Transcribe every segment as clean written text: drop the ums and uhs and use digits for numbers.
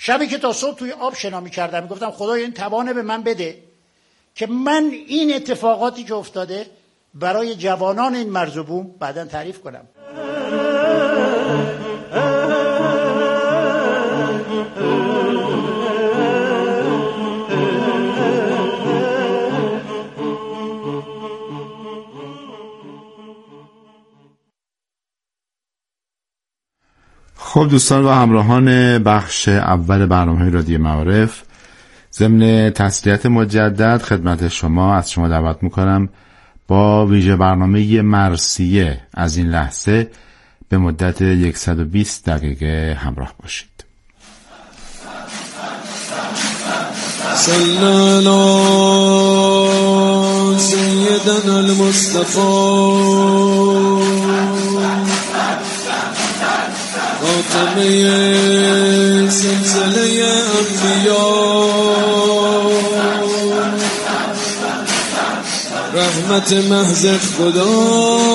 شبی که تا صبح توی آب شنا می‌کردم میگفتم خدایا این توانه به من بده که من این اتفاقاتی که افتاده برای جوانان این مرز و بوم بعداً تعریف کنم. خب دوستان و همراهان بخش اول برنامه رادیو معارف، ضمن تسلیت مجدد خدمت شما از شما دعوت میکنم با ویژه برنامه مرثیه از این لحظه به مدت 120 دقیقه همراه باشید. صلی علی سیدنا المصطفى خاتمه سلسله انبیاء، رحمت محض خدا،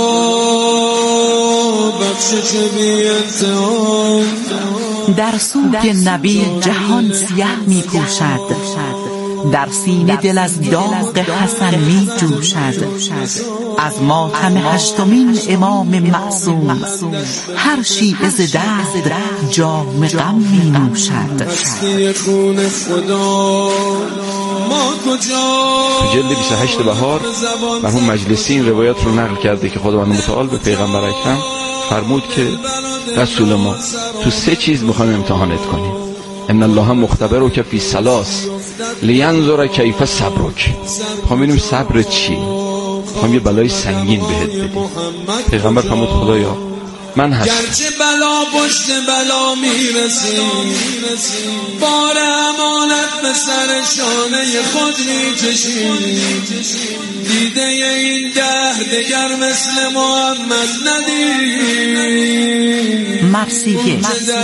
بخشش بی انتها. در سوگ نبی جهان سیه می پوشد، در سینه دل از داغ حسن می جوشد. از ماتم هشتمین امام معصوم هر شیعه ز درد جام غم می نوشد. تو جلد 28 بهار مرحوم مجلسی این روایت رو نقل کرده که خداوند متعال به پیغمبر اکرم فرمود که رسول ما تو 3 چیز میخوایم امتحانت کنیم. ان الله مختبرک فی ثلاث لینظر کیف صبرک. میخوام ببینیم صبر چی، میخوام یه بلای سنگین بهت بدیم. پیغمبر فرمود خدایا من هستم. گرچه بلا پشت بلا میرسی، بار امانت به سر شانه خود میکشی. دیده این دگر مثل محمد ندید. مرثیه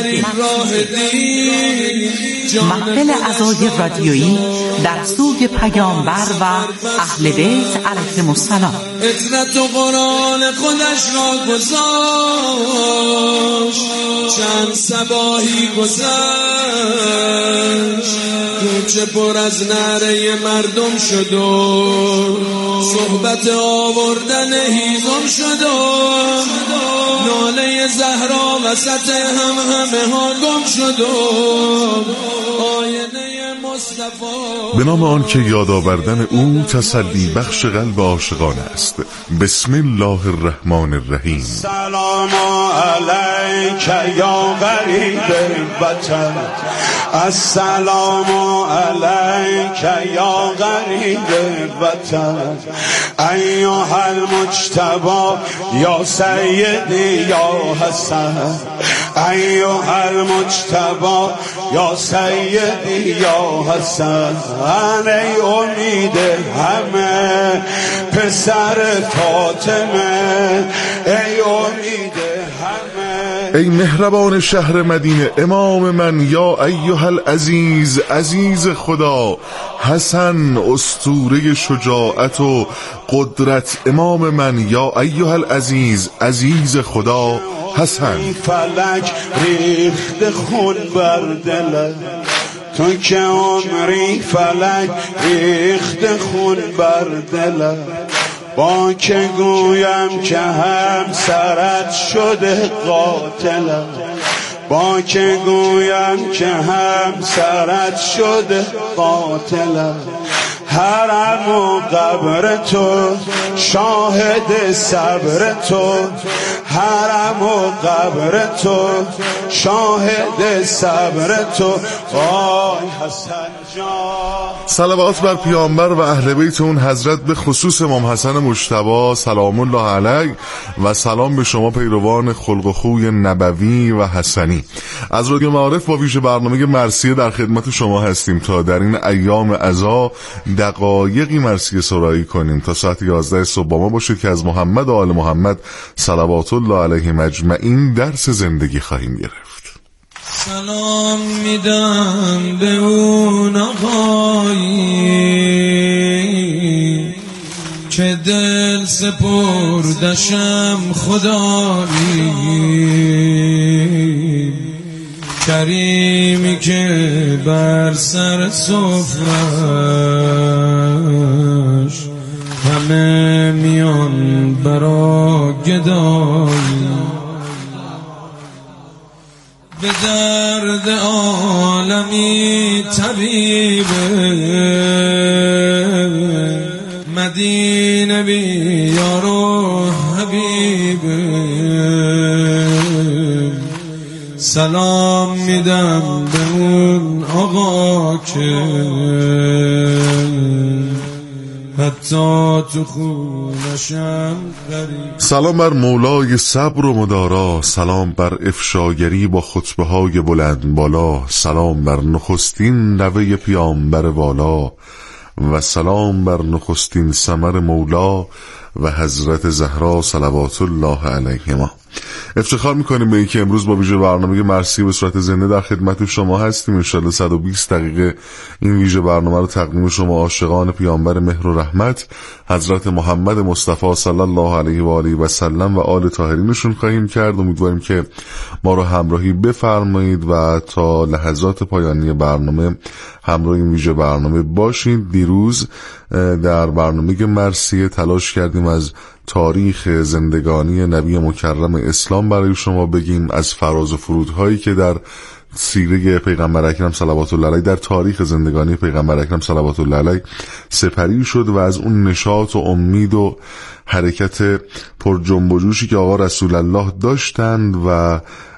محفل عزای رادیویی در سوگ پیامبر و اهل بیت علیهم السلام. اطرت و قرآن خودش را گذاشت، چند صباحی گذشت، کوچه پر از نعره مردم شد و صحبت آوردن هیزم شد و ناله زهرا وسط همه ها گم شد و آینه مصطفی. به نام آن که یاد آوردن او تسلی بخش قلب عاشقان است. بسم الله الرحمن الرحیم. سلام علیک یا غریب الوطن، السلام علیک یا غریب الوطن، ایها المجتبی یا سیدی یا حسن، ایها المجتبی یا سیدی یا حسن. ای امید همه پسر فاطمه، ای امید همه. ای مهربان شهر مدینه امام من، یا ایها العزیز عزیز خدا، حسن اسطوره شجاعت و قدرت امام من، یا ایها العزیز عزیز خدا حسن. فلک ریخت خون بر دلت، تو که عمری فلک ریخت خون بر دلت. با که گویم که همسرت شده قاتلت، با که گویم که همسرت شده قاتلت. حرم و قبر تو شاهد صبر تو، حرم و قبر تو شاهد صبر تو. وای حسن جان. صلوات بر پیامبر و اهل بیت اون حضرت، به خصوص امام حسن مجتبی سلام الله علیه، و سلام به شما پیروان خلق و خوی نبوی و حسنی. از رادیو معارف با ویژه برنامه مرثیه در خدمت شما هستیم تا در این ایام عزا دقایقی مرثیه سرایی کنیم تا ساعت 11 صبح با ما باشید که از محمد و آل محمد صلوات الله علیهم اجمعین درس زندگی خواهیم گرفت. سلام میدم به اون آقایی که دل سپردشم خدایی، که کریمی که بر سر سفرش همه میان برا گدایی، به درد عالمی طبیبه، مدینه بیار و حبیبه. سلام میدم به اون آقا که حتی تو خونشم غریب. سلام بر مولای صبر و مدارا، سلام بر افشاگری با خطبه های بلند بالا، سلام بر نخستین نوه پیامبر والا و سلام بر نخستین ثمر مولا و حضرت زهرا صلوات الله علیهما. افتخار میکنیم به اینکه امروز با ویژه برنامه مرسی به صورت زنده در خدمت شما هستیم. انشالله 120 دقیقه این ویژه برنامه رو تقدیم شما عاشقان پیامبر مهر و رحمت حضرت محمد مصطفی صلی الله علیه و آله و سلم و آل طاهرینشون خواهیم کرد. امیدواریم که ما رو همراهی بفرمایید و تا لحظات پایانی برنامه همراه این ویژه برنامه باشید. دیروز در برنامه مرسی تلاش کردیم از تاریخ زندگانی نبی مکرم اسلام برای شما بگیم، از فراز و فرودهایی که در سیره پیغمبر اکرم صلوات الله علیه، در تاریخ زندگانی پیغمبر اکرم صلوات الله علیه سپری شد و از اون نشاط و امید و حرکت پر جنب و جوشی که آقا رسول الله داشتند و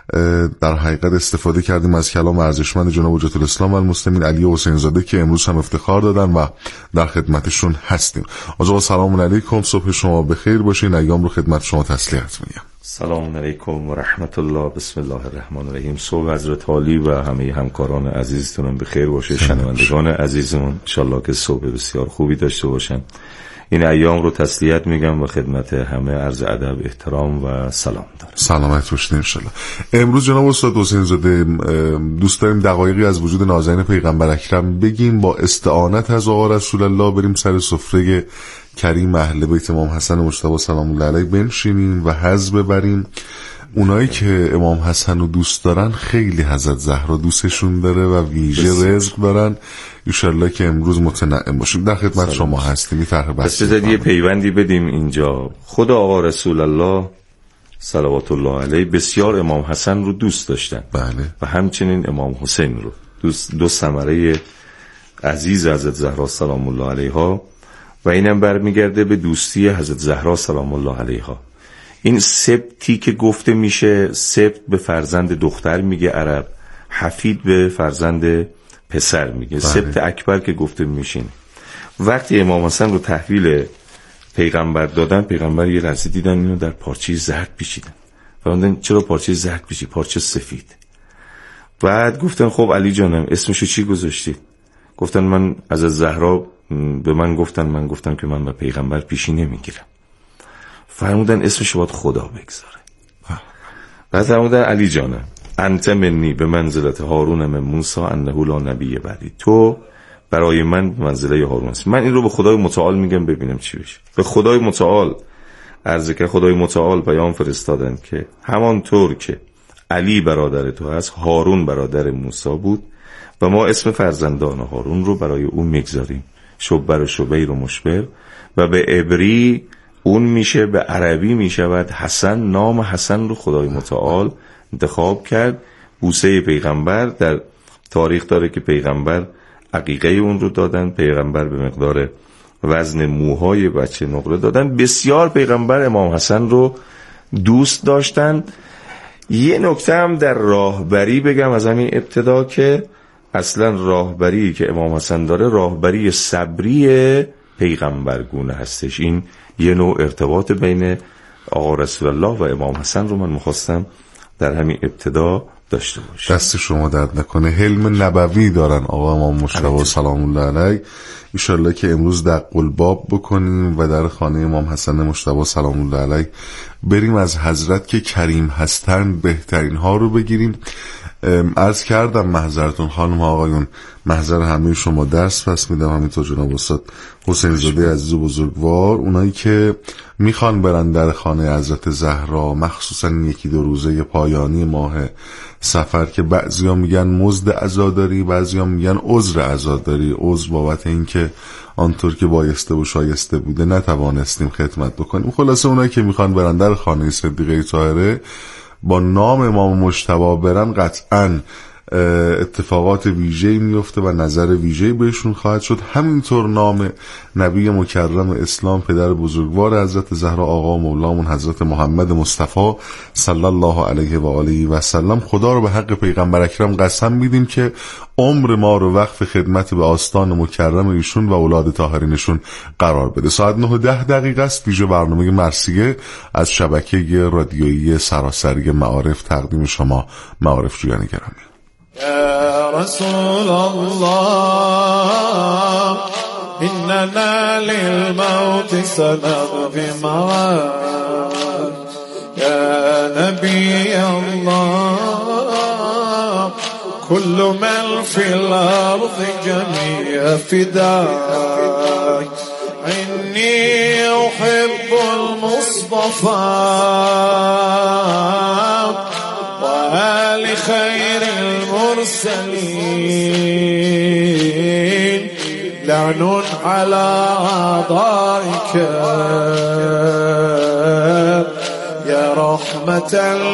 در حقیقت استفاده کردیم از کلام ارزشمند جناب حجت الاسلام و المسلمین علی حسین زاده که امروز هم افتخار دادن و در خدمتشون هستیم. آقا سلام علیکم، صبح شما بخیر باشین. ایام رو خدمت شما تسلیت میگم. سلام علیکم و رحمت الله. بسم الله الرحمن الرحیم. صبح حضرت عالی و همه همکاران عزیزتون بخیر باشه. شنوندگان عزیزمون ان شاءالله که صبح بسیار خوبی داشته باشن. این ایام رو تسلیت میگم و خدمت همه عرض ادب احترام و سلام دارم. سلامت باشید ان شاءالله. امروز جناب استاد حسین زاده دوست داریم دقایقی از وجود نازنین پیغمبر اکرم بگیم، با استعانت از آقا رسول الله بریم سر سفره کریم اهل بیت امام حسن مجتبی سلام الله علیه بنشینیم و حظ ببریم. اونایی که امام حسن رو دوست دارن خیلی حضرت زهرا دوستشون داره و ویژه رزق دارن. انشالله که امروز متنعم باشیم. در خدمت شما هستیم. طرح بحث یه پیوندی بدیم اینجا. خود آقا رسول الله صلوات الله علیه بسیار امام حسن رو دوست داشتن. بله. و همچنین امام حسین رو دو ثمره عزیز حضرت زهرا سلام الله علیها و اینم برمیگرده به دوستی حضرت زهرا سلام الله علیها. این سبتی که گفته میشه، سبت به فرزند دختر میگه عرب، حفید به فرزند پسر میگه. سبت اکبر که گفته میشین. وقتی امام حسن رو تحویل پیغمبر دادن، پیغمبر یه لحظه دیدن اینو در پارچه زرد پیچیدن. فرمودن چرا پارچه زرد پیچی؟ پارچه سفید. بعد گفتن خب علی جانم اسمشو چی گذاشتی؟ گفتن من از زهرا به من گفتم که من به پیغمبر پیشی نمیگیرم. فرمودن اسمش باید خدا بگذاره. بعد فرمودن علی جانم انت منی به منزلت هارون من موسی انه لا نبی بعدی، تو برای من منزله هارون هستی. من این رو به خدای متعال میگم ببینم چی بشه. به خدای متعال عرض که خدای متعال پیام فرستادن که همانطور که علی برادر تو هست، هارون برادر موسی بود و ما اسم فرزندان هارون رو برای اون میگذاریم، شبر و شبیر و مشبر، و به عبری اون میشه، به عربی میشود حسن. نام حسن رو خدای متعال انتخاب کرد. بوسه پیغمبر در تاریخ داره که پیغمبر عقیقه اون رو دادن، پیغمبر به مقدار وزن موهای بچه نقره دادن. بسیار پیغمبر امام حسن رو دوست داشتن. یه نکته هم در راهبری بگم از همین ابتدا که اصلا راهبری که امام حسن داره راهبری صبری پیغمبرگونه هستش. این یه نوع ارتباط بین آقا رسول الله و امام حسن رو من میخواستم در همین ابتدا داشته باشم. دست شما درد نکنه. حلم نبوی دارن آقا امام مجتبی سلام الله علیه. انشالله که امروز در قلباب بکنیم و در خانه امام حسن مجتبی سلام الله علیه بریم از حضرت که کریم هستند بهترین ها رو بگیریم. عرض کردم محضرتون خانم آقایون، محضر همه شما درس پس میدم. همینطور جناب استاد حسین زاده عزیز و بزرگوار، اونایی که میخوان برن در خانه حضرت زهرا، مخصوصا یکی دو روزه پایانی ماه سفر که بعضیا میگن مزد عزاداری، بعضیا میگن عذر عزاداری، عذر بابت این که آنطور که بایسته و شایسته بوده نتوانستیم خدمت بکنیم. خلاصه اونایی که میخوان برن در خانه صدیقه طاهره با نام امام مجتبی برن قطعاً اتفاقات ویژه‌ای میفته و نظر ویژه‌ای بهشون خواهد شد. همینطور نام نبی مکرم اسلام، پدر بزرگوار حضرت زهرا، آقا مولامون حضرت محمد مصطفی صلی الله علیه و آله و سلم. خدا رو به حق پیغمبر اکرم قسم میدیم که عمر ما رو وقف خدمت به آستان مکرم ایشون و اولاد طاهرینشون قرار بده. ساعت 9:10 است. ویژه برنامه مرثیه از شبکه رادیویی سراسری معارف تقدیم شما معارف جویان گرامی. يا رسول الله إننا للموت سنغفي معاك يا نبي الله كل من في الأرض جميع فداك إني أحب المصطفى وآل خير المرسلين لعن على أعضائك يا رحمة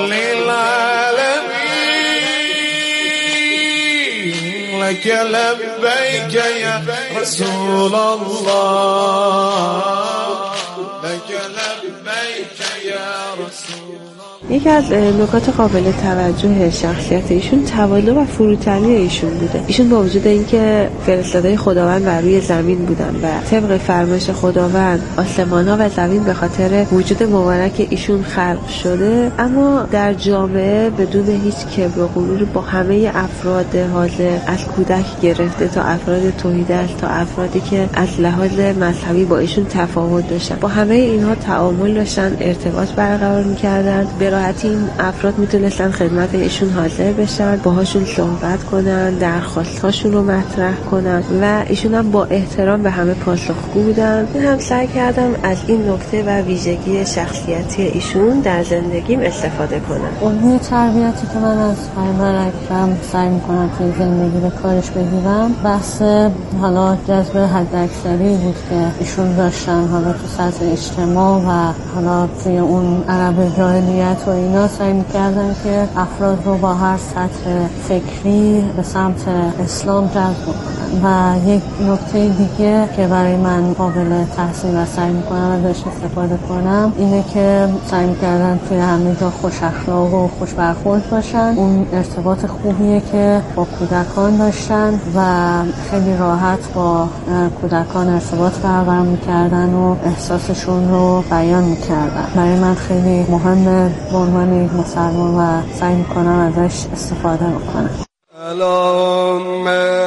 للعالمين لك لبيك يا رسول الله لك لبيك يا رسول. یکی از نکات قابل توجه شخصیت ایشون تواضع و فروتنی ایشون بوده. ایشون با وجود اینکه فرستاده خداوند بر روی زمین بودن و طبق فرمایش خداوند آسمان‌ها و زمین به خاطر وجود مبارک ایشون خلق شده، اما در جامعه بدون هیچ کبر و غرور با همه افراد حاضر، از کودک گرفته تا افراد توحیدست تا افرادی که از لحاظ مذهبی با ایشون تفاوت داشتن، با همه اینها تعامل داشتن، ارتباط برقرار می‌کردن. به راحتی این افراد میتونستن خدمت ایشون حاضر بشن، باهاشون صحبت کنن، درخواستاشون رو مطرح کنن و ایشون هم با احترام به همه پاسخگو بودن. من هم سعی کردم از این نکته و ویژگی شخصیتی ایشون در زندگیم استفاده کنم. الگوی تربیتی که من از پیامبر اکرم سعی میکنم توی زندگی به کارش بگیرم، بحث حالا جذب حداکثری بود که ایشون داشتن، حالا تو سطح اجتماع و حالا توی اون عرب جاهلیت و اینا سعی میکردن که افراد رو با هر سطح فکری به سمت اسلام جذب کنن. و یک نکته دیگه که برای من قابل تحسین و سعی میکنم ازش استفاده کنم اینه که سعی میکردن توی همه جا خوش اخلاق و خوش برخورد باشن. اون ارتباط خوبیه که با کودکان داشتن و خیلی راحت با کودکان ارتباط برقرار میکردن و احساسشون رو بیان میکردن. برای من خیلی مهمه به عنوان یک مسلمان و سعی میکنم ازش استفاده بکنم. سلام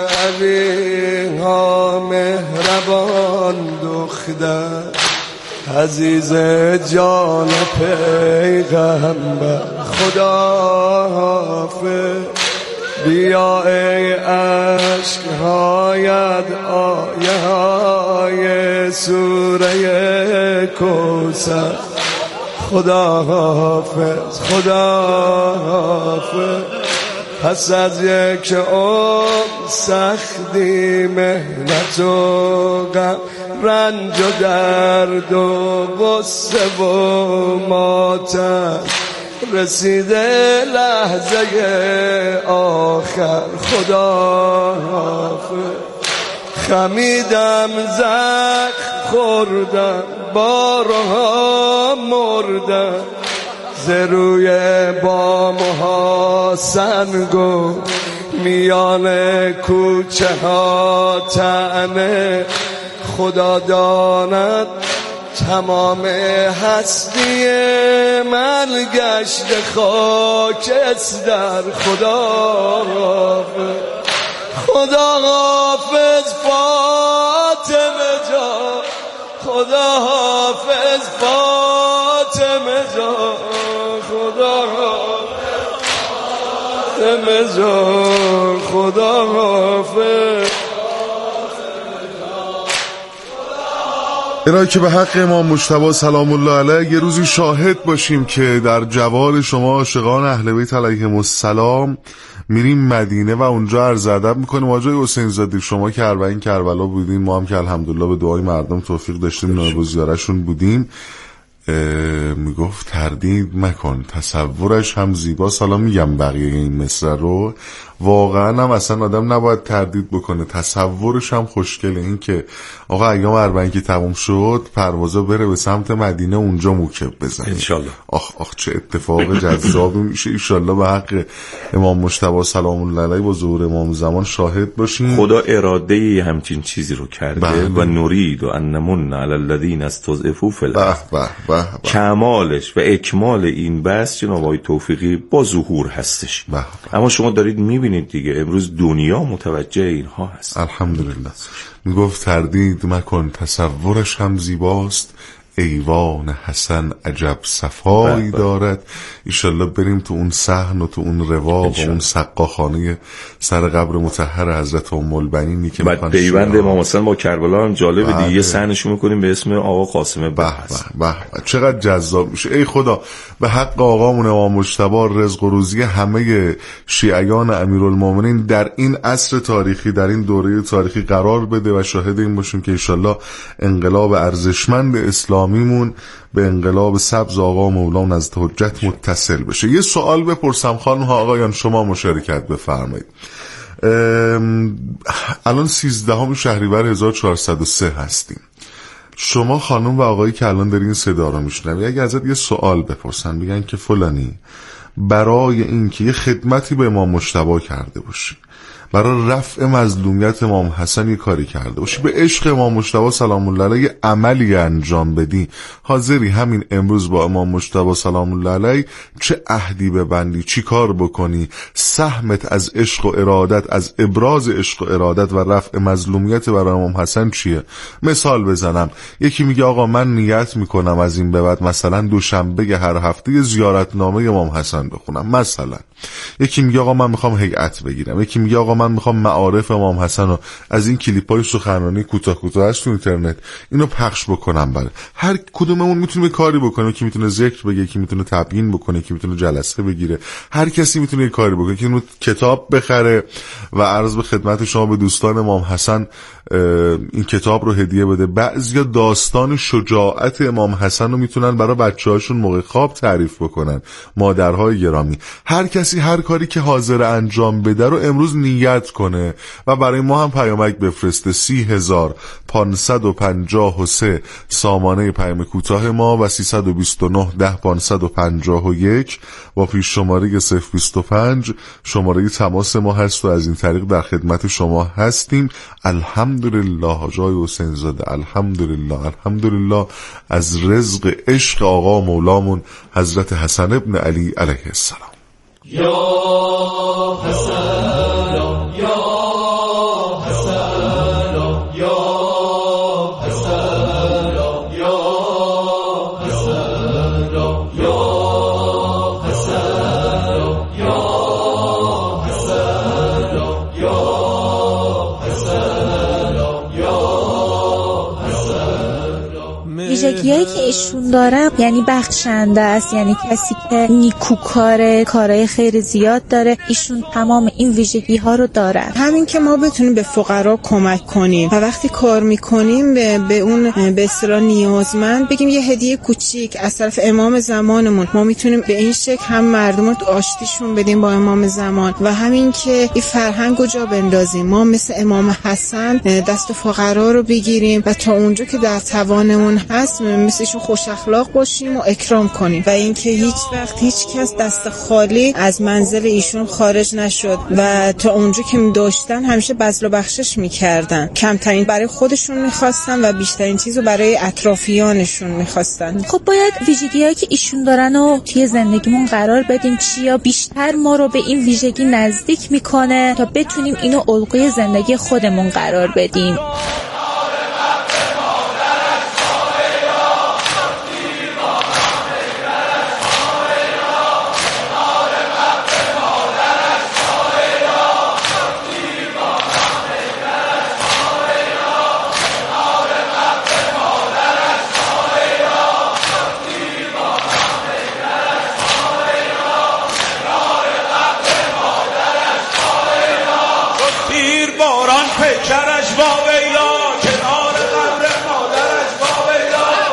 علیها مهربان دختر عزیز جان پیغمبر، خدا حافظ. بیا ای عشق‌هایت آیه های سوره کوثر، خدا حافظ خدا حافظ. پس از یک عمر سختی مهنت و غم، رنج و درد و غصه و ماتم، رسیده لحظه آخر، خدا حافظ. خمیدم زخم خوردم بارها مردم، ز روی بام‌ها سنگو میان کوچه ها طعنه، خدا داند تمام هستی من گشت خاکستر، خدا حافظ خدا حافظ فاطمه جان، خدا حافظ فاطمه جان، خدا فاطمه جان، خدا حافظ اینا که به حق امام مجتبی سلام الله علیه یه روزی شاهد باشیم که در جوار شما عاشقان اهل بیت علیهم السلام میریم مدینه و اونجا عرض ادب میکنیم. آقای حسین زاده شما که اربعین کربلا بودین، ما هم که الحمدلله به دعای مردم توفیق داشتیم نایب الزیاره‌شون بودیم. میگفت تردید مکن، تصورش هم زیباست. حالا میگم بقیه این مصرع رو، واقعا هم اصلا آدم نباید تردید بکنه، تصورش هم خوشگله. این که آقا ایام اربعین که تموم شد پروازا بره به سمت مدینه، اونجا موکب بزنه انشالله. آخ چه اتفاق جذابی میشه. انشالله به حق امام مجتبی سلام الله علیه با ظهور امام زمان شاهد باشیم. خدا اراده همچین چیزی رو کرده و نرید و ان نمن علی الذین استضعفوا فی الارض. کمالش و اکمال این بحث جناب آقای توفیقی با ظهور هستش. اما شما دارید میبینید دیگه امروز دنیا متوجه اینها هست. الحمدلله. میگفت تردید مکن، تصورش هم زیباست، ایوان حسن عجب صفایی دارد. ایشالله بریم تو اون صحن و تو اون رواق و اون سقاخانه سر قبر مطهر حضرت ام البنینی که بعد پیوند امام حسین با کربلا هم جالبه دیگه. یه صحنشو میکنیم به اسم آقا قاسم بهست. چقدر جذاب میشه. ای خدا به حق آقامون امام مجتبی رزق و روزی همه شیعیان امیرالمومنین در این عصر تاریخی، در این دوره تاریخی قرار بده و شاهد این باشیم که انشالله انقلاب ارزشمند اسلامیمون به انقلاب سبز آقا مولا نزد حجت متصل بشه. یه سوال بپرسم خانم ها آقایان، شما مشارکت بفرمایید. الان 13 شهریور 1403 هستیم. شما خانم و آقایی که الان دارین صدا رو میشنوید، اگه ازت یه سوال بپرسن بگن که فلانی برای این که یه خدمتی به امام مجتبی کرده باشی، برای رفع مظلومیت امام حسن یه کاری کرده باشی، به عشق امام مجتبی سلام الله علیه عملی انجام بدی، حاضری همین امروز با امام مجتبی سلام الله علیه چه عهدی ببندی، چی کار بکنی؟ سهمت از عشق و ارادت، از ابراز عشق و ارادت و رفع مظلومیت برای امام حسن چیه؟ مثال بزنم، یکی میگه آقا من نیت میکنم از این به بعد مثلا دوشنبه هر هفته زیارتنامه امام حسن بخونم مثلا. یکی میگه آقا من میخوام هیئت بگیرم. یکی میگه آقا من میخوام معارف امام حسن رو از این کلیپای سخنرانی کوتاه هست تو اینترنت اینو پخش بکنم. بله هر کدوممون میتونه کاری بکنه، یکی میتونه ذکر بگه، یکی میتونه تبیین بکنه، یکی میتونه جلسه بگیره، هر کسی میتونه یه کاری بکنه، یکی میتونه کتاب بخره و عرض به خدمت شما به دوستان امام حسن این کتاب رو هدیه بده. بعضیا داستان شجاعت امام حسن رو میتونن برای بچه‌هاشون موقع خواب تعریف بکنن. مادرهای گرامی، هر کسی هر کاری که حاضر انجام بده رو امروز نیت کنه و برای ما هم پیامک بفرسته. 30553 سامانه پیام کوتاه ما و 329 10 551 با پیش شماره 025 شماره تماس ما هست و از این طریق در خدمت شما هستیم. الحمدلله جای حسین زاده، الحمدلله از رزق عشق آقا مولامون حضرت حسن ابن علی علیه السلام. یا حسن یا حسن یا حسن یا حسن یا حسن یا ویژگی‌هایی که ایشون داره یعنی بخشنده است، یعنی کسی که نیکوکاره، کارهای خیر زیاد داره. ایشون تمام این ویژگی‌ها رو دارن. همین که ما بتونیم به فقرا کمک کنیم و وقتی کار میکنیم به اون به اصطلاح نیازمند بگیم یه هدیه کوچیک از طرف امام زمانمون، ما میتونیم به این شکل هم مردم رو آشتیشون بدیم با امام زمان و همین که این فرهنگ رو جا بندازیم. ما مثل امام حسن دست فقرا رو بگیریم و تا اونجا که در توانمون هست مثلشون خوش اخلاق باشیم و اکرام کنیم و اینکه هیچ وقت هیچ کس دست خالی از منزل ایشون خارج نشد و تا اونجا که داشتن همیشه بذل و بخشش میکردن. کمترین برای خودشون میخواستن و بیشترین چیزو برای اطرافیانشون میخواستن. خب باید ویژگی‌هایی که ایشون دارن و توی زندگیمون قرار بدیم. چیا بیشتر ما رو به این ویژگی نزدیک میکنه تا بتونیم اینو الگوی زندگی خودمون قرار بدیم. پیکرش با ویلا کنار قبر مادرش با ویلا.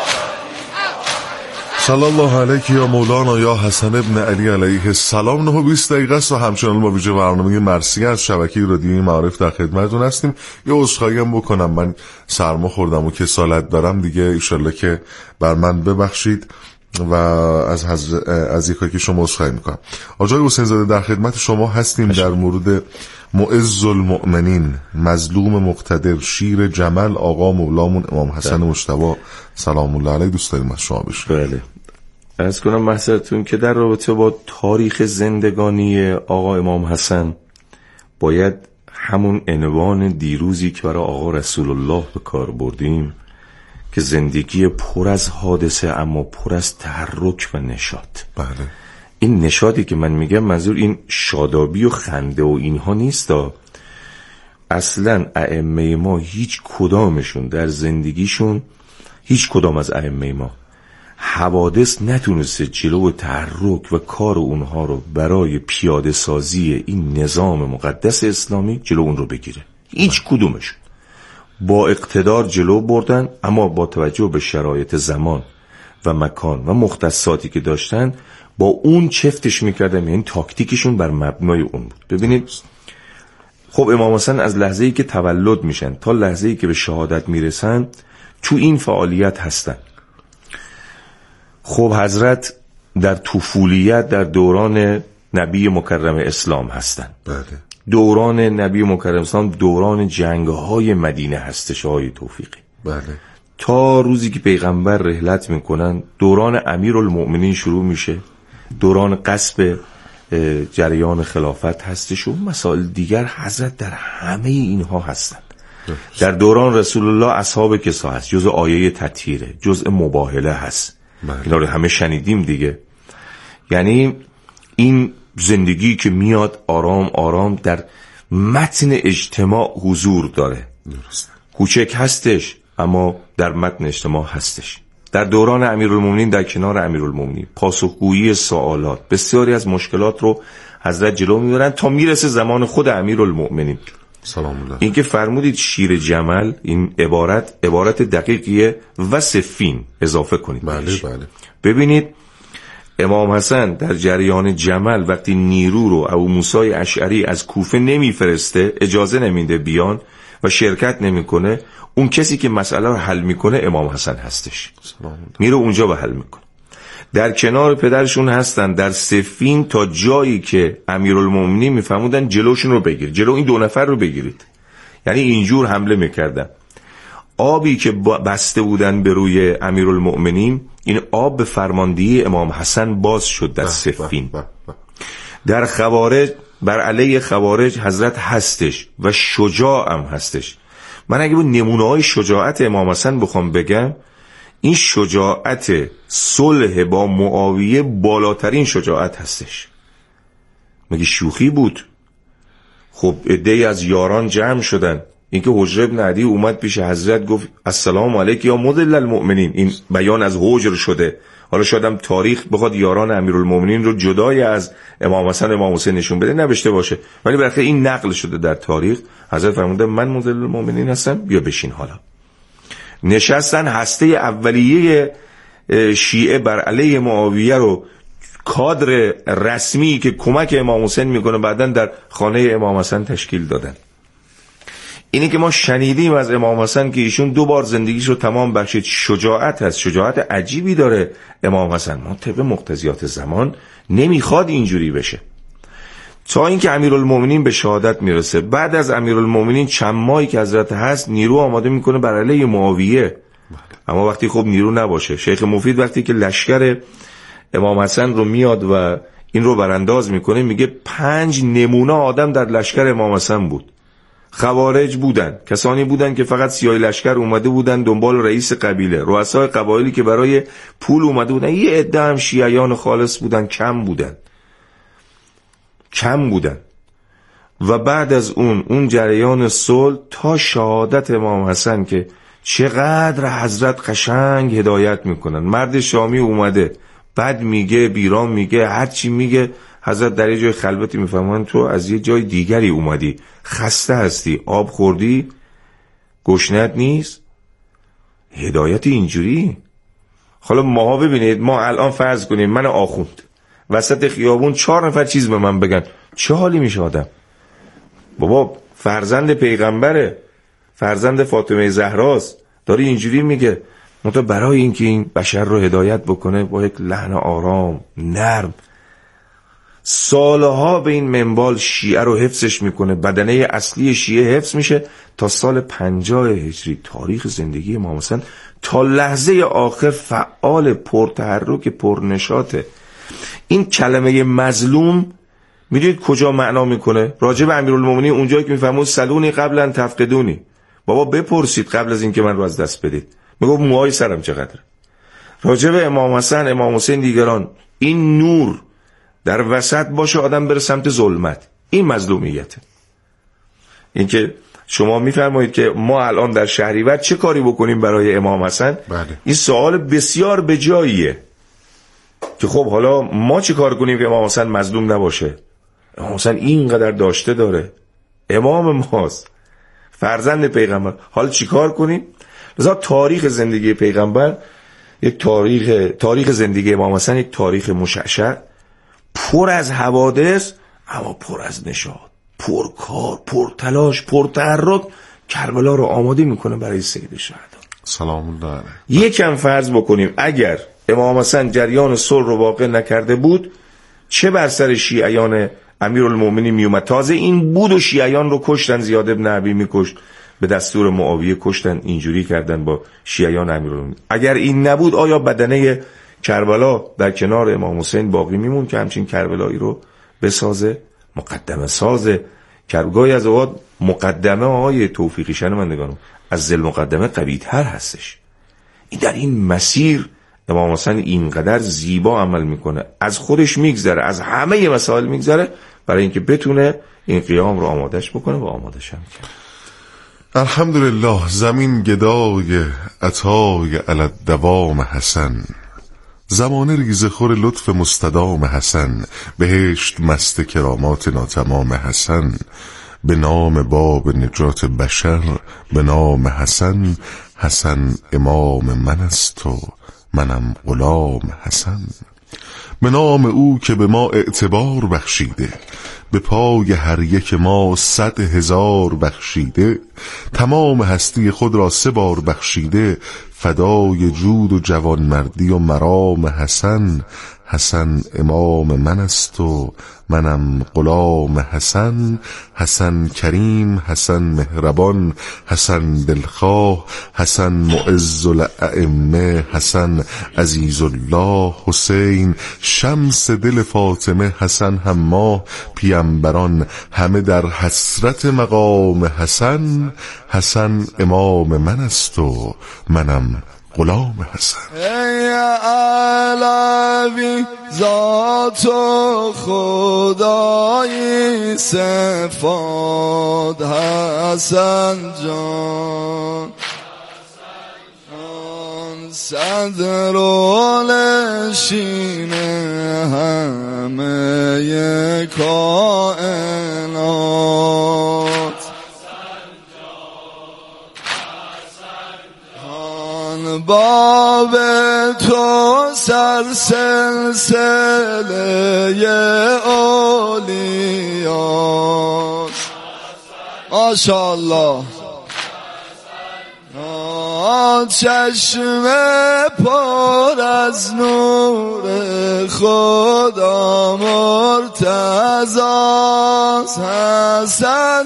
صلی الله علیک یا مولانا یا حسن ابن علی علیه السلام. 9:20 است و همچنان با ویژه برنامه مرسی از شبکه رادیوی معارف در خدمتتون هستیم. یه عذرخواهی هم بکنم، من سرما خوردم و کسالت دارم دیگه، ایشالله که بر من ببخشید و از یک که شما عذرخواهی میکنم. آقای حسین زاده در خدمت شما هستیم در مورد معز المؤمنین، مظلوم مقتدر، شیر جمل، آقا مولامون امام حسن مجتبی سلام الله علیه. دوست داریم از شما بشنویم. بله، عرض کنم محضرتون که در رابطه با تاریخ زندگانی آقا امام حسن باید همون عنوان دیروزی که برای آقا رسول الله به کار بردیم که زندگی پر از حادثه اما پر از تحرک و نشاط. بله. این نشاطی که من میگم منظور این شادابی و خنده و اینها نیستا. اصلا ائمه ما هیچ کدامشون در زندگیشون، هیچ کدام از ائمه ما حوادث نتونسته جلو تحرک و کار اونها رو برای پیاده سازی این نظام مقدس اسلامی جلو اون رو بگیره. هیچ کدومشون با اقتدار جلو بردن، اما با توجه به شرایط زمان و مکان و مختصاتی که داشتن با اون چفتش میکردن، یعنی تاکتیکشون بر مبنای اون بود. ببینید خب امام حسن از لحظه‌ای که تولد میشن تا لحظه‌ای که به شهادت میرسن تو این فعالیت هستن. خب حضرت در طفولیت در دوران نبی مکرم اسلام هستن. بله. دوران نبی مکرم اسلام دوران جنگ‌های مدینه هستش آقای توفیقی. بله. تا روزی که پیغمبر رحلت میکنن دوران امیرالمؤمنین شروع میشه، دوران قصب جریان خلافت هستش و مسائل دیگر. حضرت در همه اینها هستند. در دوران رسول الله اصحاب کسا هست، جزء آیه تطهیره، جزء مباهله هست. اینا رو همه شنیدیم دیگه. یعنی این زندگی که میاد آرام آرام در متن اجتماع حضور داره. کوچک هستش اما در متن اجتماع هستش. در دوران امیرالمومنین در کنار امیرالمومنین پاسخگویی سوالات، بسیاری از مشکلات رو حضرت جلو میبرن تا میرسه زمان خود امیرالمومنین سلام الله. این که فرمودید شیر جمل، این عبارت دقیقیه و سفین اضافه کنید. بله بله. ببینید امام حسن در جریان جمل وقتی نیرو رو ابو موسی اشعری از کوفه نمیفرسته، اجازه نمیده بیان و شرکت نمیکنه، اون کسی که مسئله رو حل میکنه امام حسن هستش. میره اونجا و حل میکنه. در کنار پدرشون هستن در سفین تا جایی که امیرالمومنین میفهمودن جلوشون رو بگیر، جلو این 2 نفر رو بگیرید. یعنی اینجور حمله میکردن. آبی که بسته بودن به روی امیرالمومنین، این آب به فرماندهی امام حسن باز شد در سفین. در خوارج، بر علیه خوارج حضرت هستش و شجاع هم هستش. من اگه با نمونه های شجاعت امام حسن بخوام بگم، این شجاعت صلح با معاویه بالاترین شجاعت هستش. مگه شوخی بود؟ خب عده‌ای از یاران جمع شدن. اینکه حجر ابن عدی اومد پیش حضرت گفت السلام علیک یا مضل المؤمنین، این بیان از حجر شده. حالا شاید تاریخ بخواد یاران امیرالمومنین رو جدای از امام حسن امام حسین نشون بده نوشته باشه، ولی بالاخره این نقل شده در تاریخ. حضرت فرمودن من مضل المؤمنین هستم، بیا بشین. حالا نشستن. هسته اولیه شیعه بر علیه معاویه رو، کادر رسمی که کمک امام حسین میکنه، بعدن در خانه امام حسن تشکیل دادن. اینی که ما شنیدیم از امام حسن که ایشون 2 بار زندگیش رو تمام بخشید. شجاعت هست، شجاعت عجیبی داره امام حسن. ما طبق مقتضیات زمان نمیخواد اینجوری بشه. تا اینکه امیرالمومنین به شهادت میرسه. بعد از امیرالمومنین چند ماهی که حضرت هست نیرو آماده میکنه بر علیه معاویه. اما وقتی خب نیرو نباشه، شیخ مفید وقتی که لشکر امام حسن رو میاد و این رو برانداز میکنه، میگه 5 نمونه آدم در لشکر امام حسن بود. خوارج بودن، کسانی بودن که فقط سیاه لشکر اومده بودن دنبال رئیس قبیله، رؤسای قبایلی که برای پول اومده بودن، یه عده هم شیعیان خالص بودن، کم بودن. و بعد از اون جریان صلح تا شهادت امام حسن که چقدر حضرت قشنگ هدایت میکنن. مرد شامی اومده، بعد میگه بیرام میگه هرچی میگه، حضرت در یه جای خلوتی میفهمن تو از یه جای دیگری اومدی، خسته هستی، آب خوردی، گشنت نیست. هدایت اینجوری. حالا ماها ببینید، ما الان فرض کنیم من آخوند وسط خیابون 4 نفر چیز به من بگن، چه حالی میشه آدم؟ بابا فرزند پیغمبره، فرزند فاطمه زهراست، داره اینجوری میگه. منتها برای اینکه این بشر رو هدایت بکنه با یک لحن آرام نرم سالها به این منوال شیعه رو حفظش میکنه. بدنه اصلی شیعه حفظ میشه تا سال 50 هجری. تاریخ زندگی امام حسین تا لحظه آخر فعال، پرتحرک، پرنشاطه. این کلمه مظلوم میدونید کجا معنا میکنه؟ راجع به امیرالمومنین اونجایی که میفهمون سلونی قبلا تفقدونی. بابا بپرسید قبل از این که من رو از دست بدید. میگفت موهای سرم چقدر. راجع به امام حسن، امام حسین، دیگران، این نور در وسط باشه آدم بره سمت ظلمت، این مظلومیته. این که شما میفرمایید که ما الان در شهریور چه کاری بکنیم برای امام حسن؟ بله. این سوال بسیار به جاییه که خب حالا ما چه کار کنیم که امام حسن مظلوم نباشه؟ امام حسن اینقدر داشته داره، امام ماست، فرزند پیغمبر. حالا چی کار کنیم؟ لذا تاریخ زندگی پیغمبر یک تاریخ زندگی امام حسن یک تاریخ مشعشع، پر از حوادث اما پر از نشاط، پر کار، پر تلاش، پر تحرک. کربلا رو آماده میکنه برای سید شهدا. سلام الله علیه. یکم فرض بکنیم اگر امام حسن جریان صلح رو واقع نکرده بود، چه بر سر شیعیان امیرالمومنین میومد؟ تازه این بود و شیعیان رو کشتن، زیاد ابن عبی میکشت، به دستور معاویه کشتن، اینجوری کردن با شیعیان امیرالمومنین. اگر این نبود آیا بدنه کربلا در کنار امام حسین باقی میمون که همچین کربلایی رو بسازه؟ مقدمه سازه. گاهی از اوقات مقدمه آقای توفیقی شنوندگانم از ذل مقدمه قوی‌تر هستش. این در این مسیر امام حسین اینقدر زیبا عمل میکنه، از خودش میگذره، از همه مسائل میگذره برای اینکه بتونه این قیام رو آمادش بکنه و آمادش هم کرد. الحمدلله. زمین گدای عطای علی دوام حسن، زمانه ریزه خور لطف مستدام حسن، بهشت مست کرامات ناتمام حسن، به نام باب نجات بشر، به نام حسن. حسن امام من است و منم غلام حسن. به نام او که به ما اعتبار بخشیده، به پای هر یک ما 100,000 بخشیده، تمام هستی خود را 3 بار بخشیده، فدای جود و جوانمردی و مرام حسن. حسن امام من است و منم غلام حسن. حسن کریم، حسن مهربان، حسن دلخواه، حسن معز الائمه، حسن عزیز الله، حسین شمس دل فاطمه، حسن هماه پیامبران همه در حسرت مقام حسن. حسن امام من است و منم غلام حسن. ای علوی ذات و خدای صفات، حسن جان صدر و نشین همه کائنات، باب تو سلسله اولیاست. ماشاءالله. چشم پر از نور خدا مرتضاست. حسن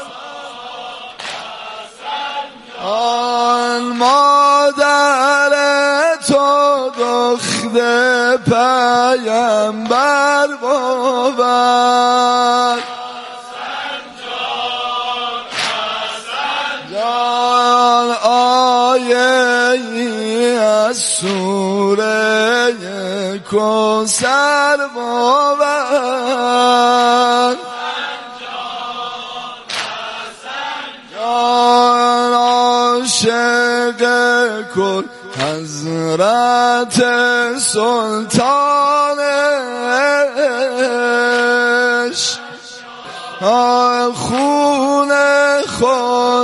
آن مادر تو دختر پیامبر بود. جان آیه ای از سوره کوثر بود. جان عاشق کن حضرت سلطان خون خود